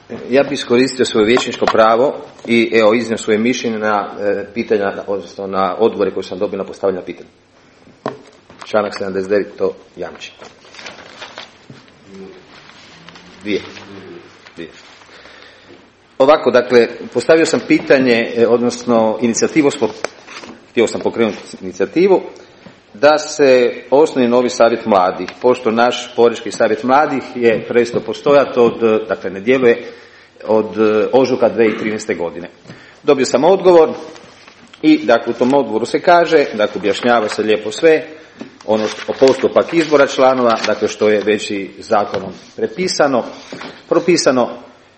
Ja bih iskoristio svoje vijećničko pravo i iznio svoje mišljenje na pitanja, odnosno na odgovore koje sam dobio na postavljena pitanja. Članak 79 to jamči. Dvije. Ovako, dakle, postavio sam pitanje, odnosno inicijativu, htio sam pokrenuti inicijativu da se osnuje novi savjet mladih, pošto naš Porečki savjet mladih je prestao postojati dakle ne djeluje od ožujka 2013. godine. Dobio sam odgovor i dakle u tom odgovoru se kaže, dakle objašnjava se lijepo sve, ono postupak izbora članova, dakle što je već i zakonom propisano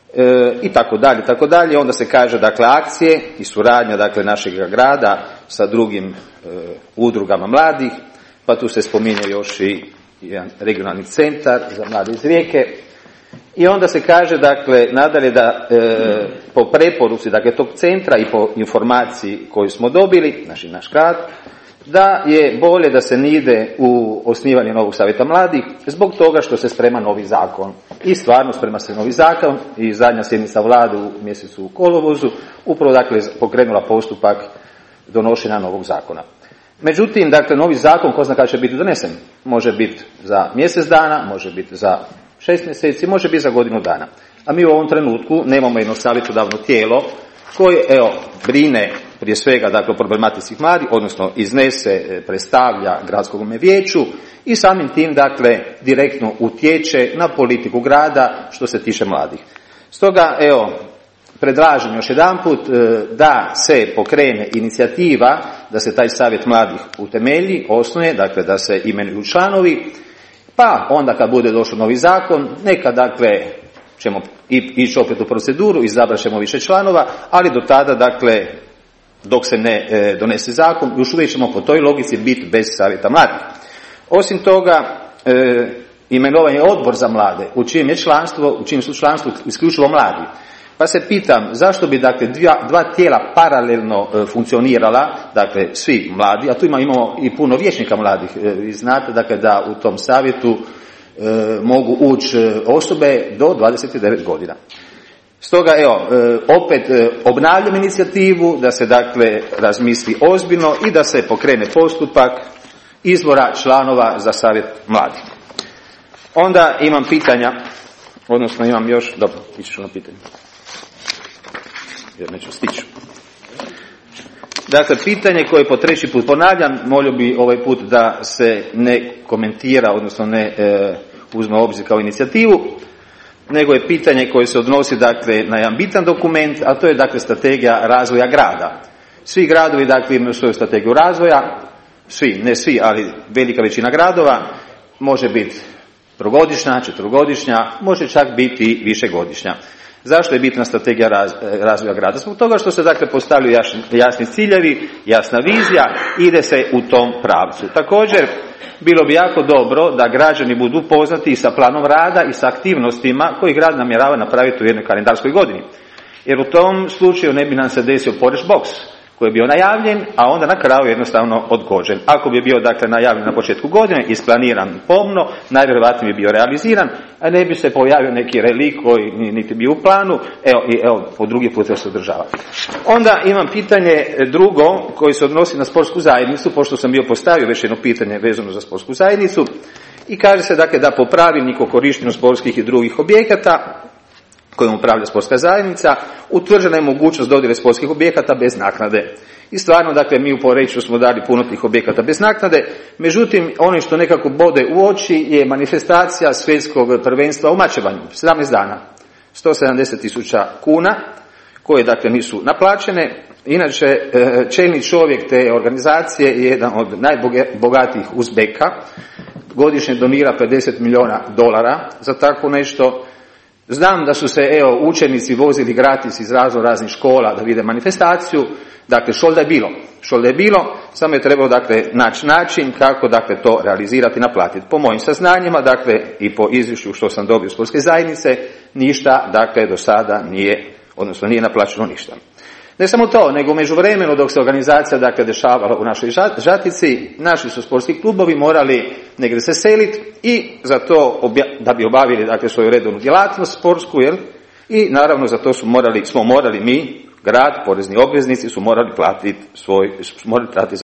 i tako dalje. Onda se kaže dakle akcije i suradnja dakle našeg grada sa drugim udrugama mladih, pa tu se spominje još i jedan regionalni centar za mlade iz Rijeke. I onda se kaže dakle nadalje da po preporuci dakle tog centra i po informaciji koju smo dobili, naš grad, da je bolje da se ne ide u osnivanje novog savjeta mladih zbog toga što se sprema novi zakon. I stvarno sprema se novi zakon i zadnja sjednica vlade u mjesecu kolovozu upravo dakle pokrenula postupak donošenja novog zakona. Međutim, dakle, novi zakon, ko zna kada će biti donesen, može biti za mjesec dana, može biti za 6 mjeseci, može biti za godinu dana. A mi u ovom trenutku nemamo jedno savjetodavno tijelo koje, brine prije svega, dakle, o problematici mladih, odnosno iznese, predstavlja gradskom vijeću i samim tim, dakle, direktno utječe na politiku grada što se tiče mladih. Stoga, predlažem još jedanput da se pokrene inicijativa da se taj savjet mladih utemelji, osnuje, dakle da se imenuju članovi, pa onda kad bude došao novi zakon, neka dakle ćemo ići opet u proceduru, izabrat ćemo više članova, ali do tada dakle dok se ne donese zakon, još uvijek ćemo po toj logici biti bez savjeta mladih. Osim toga, imenovan je odbor za mlade, u čijem su članstvu isključivo mladi. Pa se pitam, zašto bi dakle dva tijela paralelno funkcionirala, dakle svi mladi, a tu imamo i puno vijećnika mladih, vi znate dakle da u tom savjetu mogu ući osobe do 29 godina. Stoga opet obnavljam inicijativu da se dakle razmisli ozbiljno i da se pokrene postupak izbora članova za savjet mladih. Onda imam pitanja, odnosno imam još, dobro, ići ću na pitanje. Jer neću stići. Dakle, pitanje koje po treći put ponavljam, molio bi ovaj put da se ne komentira, odnosno ne uzme u obzir kao inicijativu, nego je pitanje koje se odnosi dakle na jedan bitan dokument, a to je dakle strategija razvoja grada. Svi gradovi dakle imaju svoju strategiju razvoja, ne svi, ali velika većina gradova, može biti trogodišnja, četverogodišnja, može čak biti i višegodišnja. Zašto je bitna strategija razvoja grada? Zbog toga što se dakle postavljaju jasni ciljevi, jasna vizija, ide se u tom pravcu. Također, bilo bi jako dobro da građani budu upoznati sa planom rada i sa aktivnostima koji grad namjerava napraviti u jednoj kalendarskoj godini. Jer u tom slučaju ne bi nam se desio Poreš box koji je bio najavljen, a onda na kraju jednostavno odgođen. Ako bi bio dakle najavljen na početku godine, isplaniran pomno, najvjerojatnije bi bio realiziran, a ne bi se pojavio neki relik koji niti bio u planu, po drugi put se održava. Onda imam pitanje drugo koje se odnosi na sportsku zajednicu, pošto sam bio postavio već jedno pitanje vezano za sportsku zajednicu, i kaže se dakle da po pravilniku o korištenju sportskih i drugih objekata kojom upravlja sportska zajednica, utvrđena je mogućnost dodjele sportskih objekata bez naknade. I stvarno, dakle, mi u Poreču smo dali puno tih objekata bez naknade, međutim, ono što nekako bode u oči je manifestacija svjetskog prvenstva u mačevanju, 17 dana, 170.000 kuna, koje, dakle, nisu naplaćene. Inače, čelni čovjek te organizacije je jedan od najbogatijih Uzbeka, godišnje donira $50 milijuna za tako nešto. Znam da su se učenici vozili gratis iz raznih škola da vide manifestaciju, dakle šolda je bilo, samo je trebalo dakle naći način kako dakle to realizirati i naplatiti. Po mojim saznanjima, dakle i po izvješću što sam dobio sportske zajednice, ništa dakle do sada nije naplaćeno ništa. Ne samo to, nego međuvremeno dok se organizacija dakle dešavala u našoj Žatici, naši su sportski klubovi morali negdje se seliti i za to da bi obavili dakle svoju redovnu djelatnost sportsku, i naravno za to smo morali mi, grad, porezni obveznici su morali platiti